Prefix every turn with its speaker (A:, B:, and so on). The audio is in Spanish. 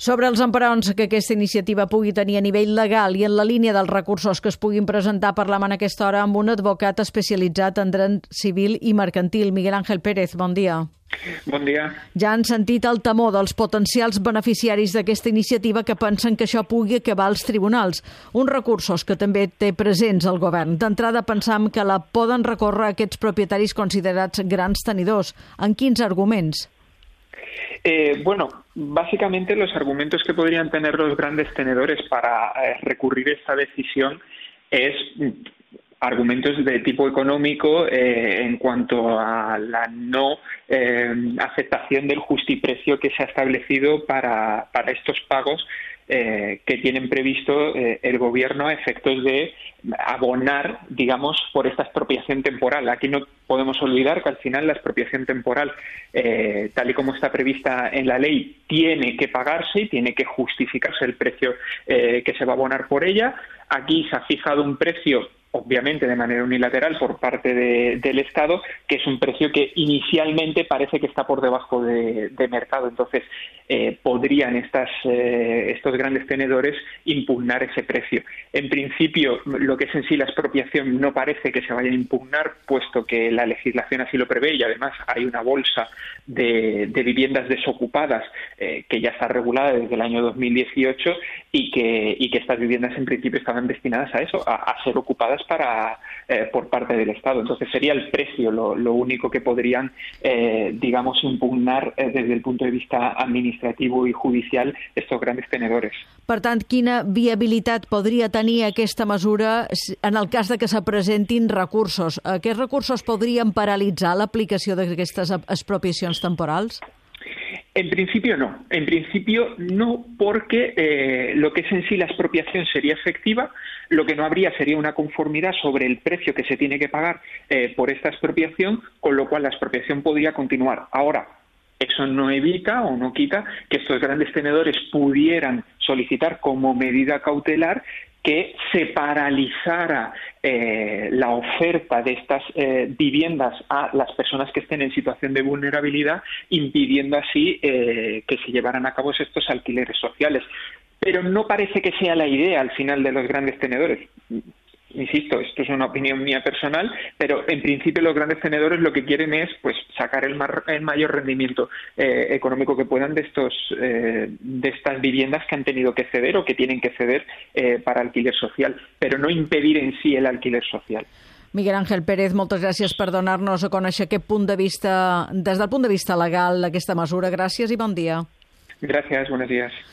A: Sobre els emparons que aquesta iniciativa pugui tenir a nivell legal i en la línia dels recursos que es puguin presentar, parlem en aquesta hora amb un advocat especialitzat en dret civil i mercantil. Miguel Ángel Pérez, bon dia.
B: Bon dia.
A: Ja han sentit el temor dels potencials beneficiaris d'aquesta iniciativa que pensen que això pugui acabar als tribunals. Uns recursos que també té presents el govern. D'entrada pensam que la poden recórrer aquests propietaris considerats grans tenidors. En quins arguments?
B: Bueno, básicamente los argumentos que podrían tener los grandes tenedores para recurrir esta decisión es argumentos de tipo económico en cuanto a la no aceptación del justiprecio que se ha establecido para estos pagos que tienen previsto el gobierno a efectos de abonar, digamos, por esta expropiación temporal. Aquí no podemos olvidar que al final la expropiación temporal, tal y como está prevista en la ley, tiene que pagarse y tiene que justificarse el precio que se va a abonar por ella. Aquí se ha fijado un precio, obviamente de manera unilateral por parte del Estado, que es un precio que inicialmente parece que está por debajo de mercado. Entonces, podrían estos grandes tenedores impugnar ese precio. En principio, lo que es en sí la expropiación no parece que se vaya a impugnar, puesto que la legislación así lo prevé y además hay una bolsa de viviendas desocupadas que ya está regulada desde el año 2018 y que estas viviendas en principio estaban destinadas a eso, a ser ocupadas por parte del Estado. Entonces sería el precio lo único que podrían, digamos, impugnar desde el punto de vista administrativo i judicial estos grandes tenedores.
A: Per tant, quina viabilitat podria tenir aquesta mesura en el cas de que se presentin recursos? Aquests recursos podrien paralitzar l'aplicació d'aquestes expropiacions temporals?
B: En principio no. En principio no, porque lo que es en sí la expropiación sería efectiva. Lo que no habría sería una conformidad sobre el precio que se tiene que pagar por esta expropiación, con lo cual la expropiación podría continuar. Ahora, eso no evita o no quita que estos grandes tenedores pudieran solicitar como medida cautelar que se paralizara la oferta de estas viviendas a las personas que estén en situación de vulnerabilidad, impidiendo así que se llevaran a cabo estos alquileres sociales. Pero no parece que sea la idea al final de los grandes tenedores. Insisto, esto es una opinión mía personal, pero en principio los grandes tenedores lo que quieren es pues sacar el mayor rendimiento económico que puedan de estas viviendas que han tenido que ceder o que tienen que ceder para alquiler social, pero no impedir en sí el alquiler social.
A: Miguel Ángel Pérez, moltes gràcies per donar-nos a conèixer aquest punt de vista, des del punt de vista legal, d'aquesta mesura. Gràcies i bon dia.
B: Gracias, buenos días.